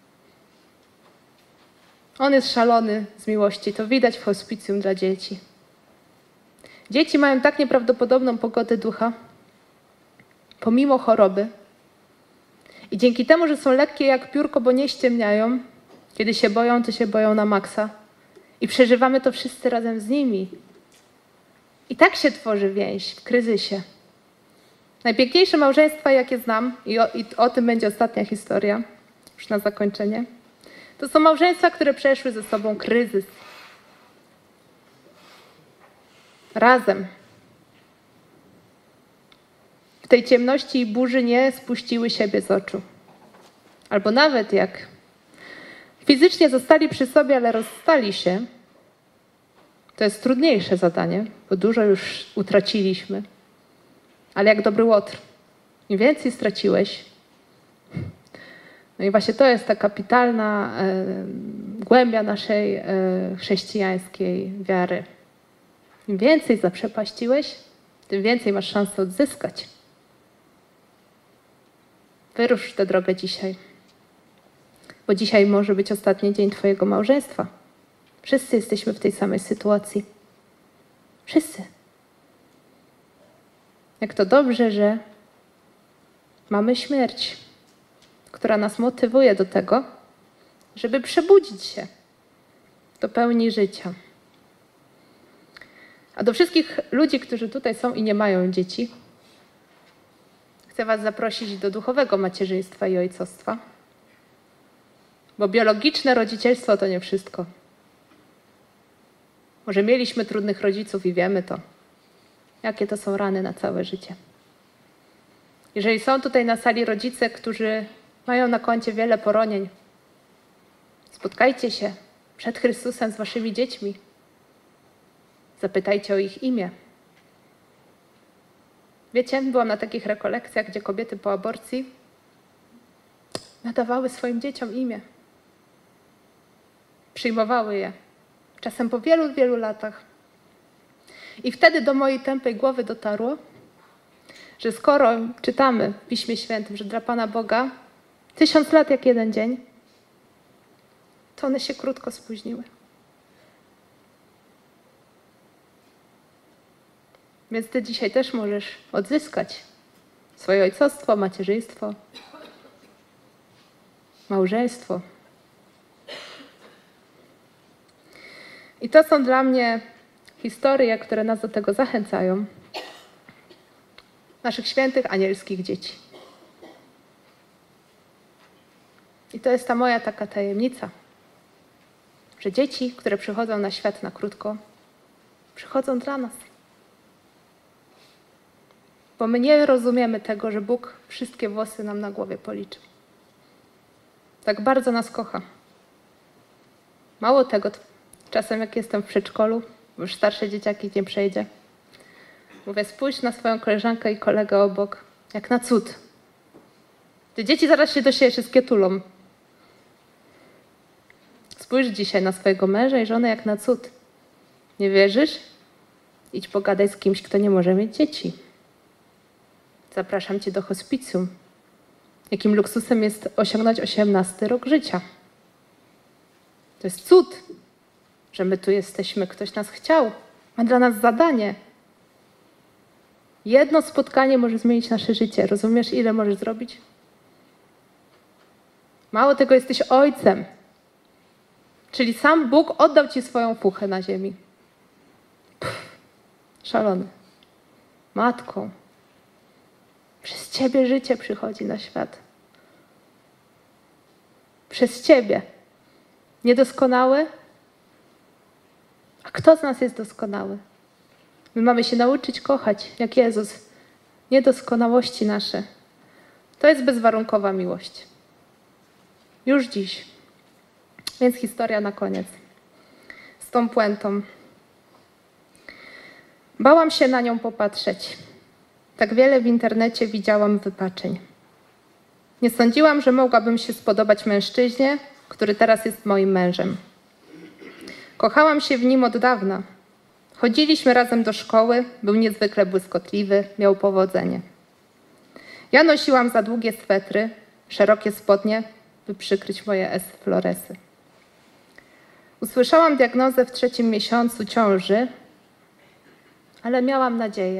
On jest szalony z miłości, to widać w hospicjum dla dzieci. Dzieci mają tak nieprawdopodobną pogodę ducha, pomimo choroby. I dzięki temu, że są lekkie jak piórko, bo nie ściemniają, kiedy się boją, to się boją na maksa. I przeżywamy to wszyscy razem z nimi. I tak się tworzy więź w kryzysie. Najpiękniejsze małżeństwa, jakie znam, i o tym będzie ostatnia historia, już na zakończenie, to są małżeństwa, które przeszły ze sobą kryzys. Razem. W tej ciemności i burzy nie spuściły siebie z oczu. Albo nawet jak fizycznie zostali przy sobie, ale rozstali się, to jest trudniejsze zadanie, bo dużo już utraciliśmy. Ale jak dobry łotr, im więcej straciłeś. No i właśnie to jest ta kapitalna głębia naszej chrześcijańskiej wiary. Im więcej zaprzepaściłeś, tym więcej masz szansę odzyskać. Wyrusz tę drogę dzisiaj. Bo dzisiaj może być ostatni dzień twojego małżeństwa. Wszyscy jesteśmy w tej samej sytuacji. Wszyscy. Jak to dobrze, że mamy śmierć, która nas motywuje do tego, żeby przebudzić się do pełni życia. A do wszystkich ludzi, którzy tutaj są i nie mają dzieci, chcę was zaprosić do duchowego macierzyństwa i ojcostwa. Bo biologiczne rodzicielstwo to nie wszystko. Może mieliśmy trudnych rodziców i wiemy to. Jakie to są rany na całe życie. Jeżeli są tutaj na sali rodzice, którzy mają na koncie wiele poronień, spotkajcie się przed Chrystusem z waszymi dziećmi. Zapytajcie o ich imię. Wiecie, byłam na takich rekolekcjach, gdzie kobiety po aborcji nadawały swoim dzieciom imię. Przyjmowały je. Czasem po wielu, wielu latach. I wtedy do mojej tępej głowy dotarło, że skoro czytamy w Piśmie Świętym, że dla Pana Boga 1000 lat jak jeden dzień, to one się krótko spóźniły. Więc ty dzisiaj też możesz odzyskać swoje ojcostwo, macierzyństwo, małżeństwo. I to są dla mnie historie, które nas do tego zachęcają. Naszych świętych, anielskich dzieci. I to jest ta moja taka tajemnica, że dzieci, które przychodzą na świat na krótko, przychodzą dla nas. bo my nie rozumiemy tego, że Bóg wszystkie włosy nam na głowie policzył. Tak bardzo nas kocha. Mało tego, czasem jak jestem w przedszkolu, bo już starsze dzieciaki nie przejdzie, mówię, spójrz na swoją koleżankę i kolegę obok, jak na cud. Te dzieci zaraz się do siebie wszystkie tulą. Spójrz dzisiaj na swojego męża i żonę jak na cud. Nie wierzysz? Idź pogadaj z kimś, kto nie może mieć dzieci. Zapraszam cię do hospicjum. Jakim luksusem jest osiągnąć 18 rok życia. To jest cud, że my tu jesteśmy. Ktoś nas chciał. Ma dla nas zadanie. Jedno spotkanie może zmienić nasze życie. Rozumiesz, ile możesz zrobić? Mało tego, jesteś ojcem. Czyli sam Bóg oddał ci swoją fuchę na ziemi. Szalony. Matką. Przez ciebie życie przychodzi na świat. Przez ciebie. Niedoskonały? A kto z nas jest doskonały? My mamy się nauczyć kochać, jak Jezus. Niedoskonałości nasze. To jest bezwarunkowa miłość. Już dziś. Więc historia na koniec. Z tą puentą. Bałam się na nią popatrzeć. Tak wiele w internecie widziałam wypaczeń. Nie sądziłam, że mogłabym się spodobać mężczyźnie, który teraz jest moim mężem. Kochałam się w nim od dawna. Chodziliśmy razem do szkoły, był niezwykle błyskotliwy, miał powodzenie. Ja nosiłam za długie swetry, szerokie spodnie, by przykryć moje floresy. Usłyszałam diagnozę w 3. miesiącu ciąży, ale miałam nadzieję.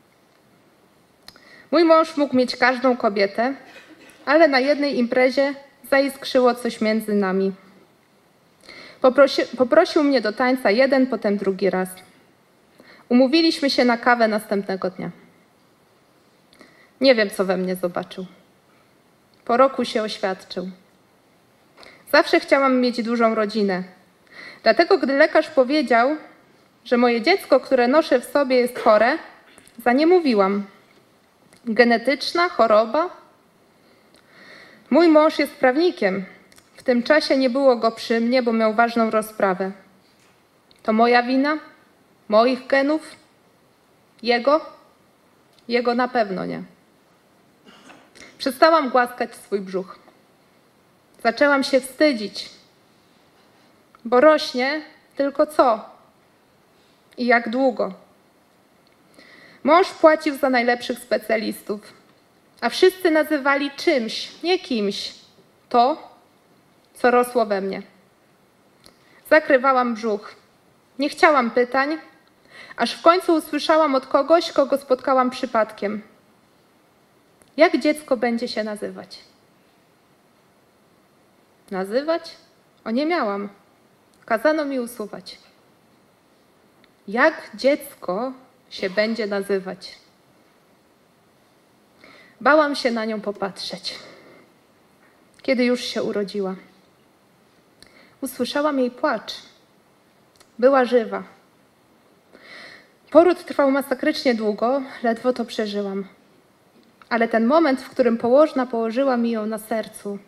Mój mąż mógł mieć każdą kobietę, ale na jednej imprezie zaiskrzyło coś między nami. Poprosił mnie do tańca jeden, potem drugi raz. Umówiliśmy się na kawę następnego dnia. Nie wiem, co we mnie zobaczył. Po roku się oświadczył. Zawsze chciałam mieć dużą rodzinę. Dlatego, gdy lekarz powiedział, że moje dziecko, które noszę w sobie, jest chore, zaniemówiłam. Genetyczna choroba? Mój mąż jest prawnikiem. W tym czasie nie było go przy mnie, bo miał ważną rozprawę. To moja wina? Moich genów? Jego? Jego na pewno nie. Przestałam głaskać swój brzuch. Zaczęłam się wstydzić, bo rośnie tylko co? I jak długo? Mąż płacił za najlepszych specjalistów, a wszyscy nazywali czymś, nie kimś, to, co rosło we mnie. Zakrywałam brzuch. Nie chciałam pytań, aż w końcu usłyszałam od kogoś, kogo spotkałam przypadkiem. Jak dziecko będzie się nazywać? Nazywać? O, nie miałam. Kazano mi usuwać. Jak dziecko się będzie nazywać? Bałam się na nią popatrzeć. Kiedy już się urodziła. Usłyszałam jej płacz. Była żywa. Poród trwał masakrycznie długo, ledwo to przeżyłam. Ale ten moment, w którym położna położyła mi ją na sercu,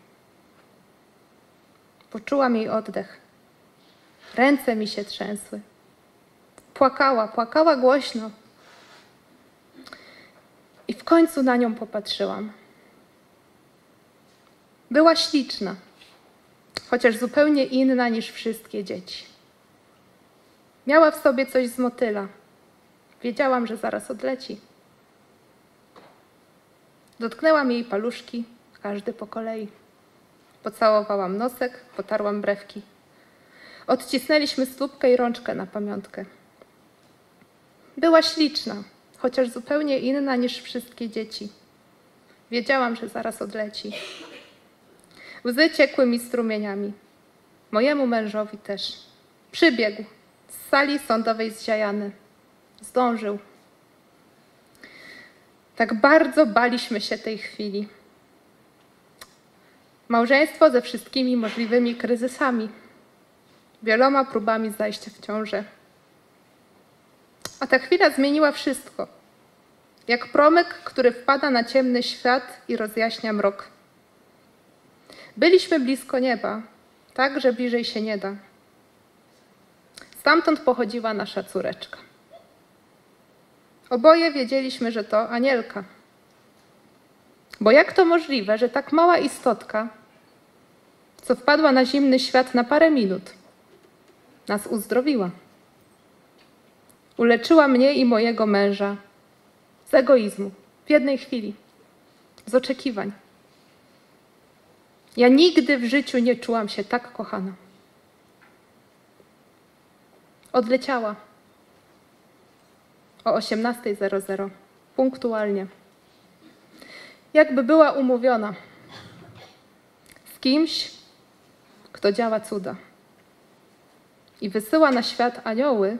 poczułam jej oddech. Ręce mi się trzęsły. Płakała głośno. I w końcu na nią popatrzyłam. Była śliczna, chociaż zupełnie inna niż wszystkie dzieci. Miała w sobie coś z motyla. Wiedziałam, że zaraz odleci. Dotknęłam jej paluszki, każdy po kolei. Pocałowałam nosek, potarłam brewki. Odcisnęliśmy stópkę i rączkę na pamiątkę. Była śliczna, chociaż zupełnie inna niż wszystkie dzieci. Wiedziałam, że zaraz odleci. Łzy ciekły mi strumieniami. Mojemu mężowi też. Przybiegł z sali sądowej zziajany. Zdążył. Tak bardzo baliśmy się tej chwili. Małżeństwo ze wszystkimi możliwymi kryzysami. Wieloma próbami zajścia w ciążę. A ta chwila zmieniła wszystko. jak promyk, który wpada na ciemny świat i rozjaśnia mrok. Byliśmy blisko nieba, tak, że bliżej się nie da. Stamtąd pochodziła nasza córeczka. Oboje wiedzieliśmy, że to Anielka. Bo jak to możliwe, że tak mała istotka, co wpadła na zimny świat na parę minut, nas uzdrowiła? Uleczyła mnie i mojego męża z egoizmu, w jednej chwili, z oczekiwań. Ja nigdy w życiu nie czułam się tak kochana. Odleciała o 18:00, punktualnie. Jakby była umówiona z kimś, kto działa cuda i wysyła na świat anioły,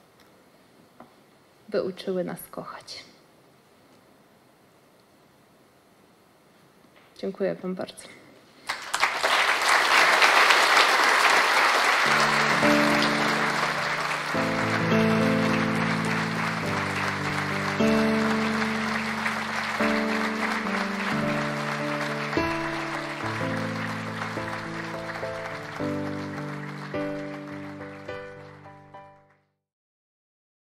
by uczyły nas kochać. Dziękuję wam bardzo.